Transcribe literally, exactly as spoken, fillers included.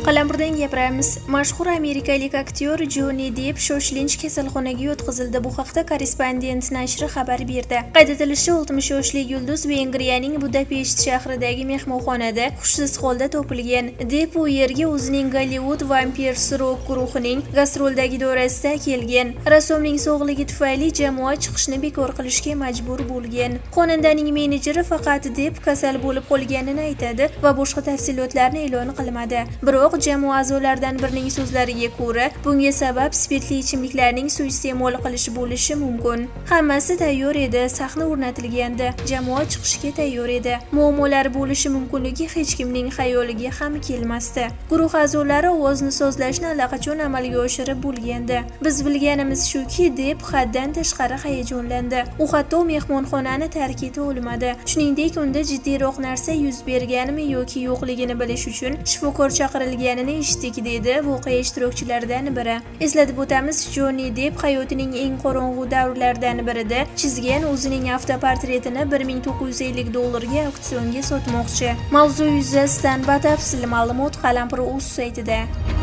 Qalampirdan gapiramiz. Mashhur amerikalik aktyor Jonni Depp shoshilinch kasalxonaga yotqizildi. Bu haqda Korrespondent nashri xabar berdi. Qayd etilishicha, oltmish yoshli yulduz Vengriyaning Budapesht shahridagi mehmonxonada hushsiz holda topilgan. Depp u yerga o'zining Gollivud Vampires Rock guruhining gastroldagi doirasida kelgan. Rassomning sog'ligi tufayli jamoa chiqishni bekor qilishga majbur bo'lgan. Xonandaning menejeri faqat Depp kasal bo'lib qolganini aytadi va boshqa tafsilotlarni e'lon qilmadi. Biroq jamoa a'zolaridan birining so'zlariga ko'ra, bunga sabab spirtli ichimliklarning suiiste'mol qilish bo'lishi mumkin. Hammasi tayyor edi, sahna o'rnatilgandi, jamoa chiqishga tayyor edi. Muammolar bo'lishi mumkinligi hech kimning xayoliga ham kelmasdi. Guruh a'zolari ovozni sozlashni allaqachon amalga oshirib bo'lgandi. Biz bilganimiz shuki, Depp haddan tashqari hayajonlandi. U hatto mehmonxonani tark eta olmadi. Shuningdek, unda jiddiyroq narsa yuz berganmi yoki yo'qligini bilish uchun shifokor chaqirilganini eshitdik, dedi voqea ishtirokchilaridan biri. Eslatib o'tamiz, Jonni Depp hayotining eng qorong'u davrlaridan birida chizgan o'zining avtoportretini bir ming to'qqiz yuz ellik dollarga auksionga sotmoqchi. Mavzu yuzasidan batafsil ma'lumot Qalampir.uz saytida.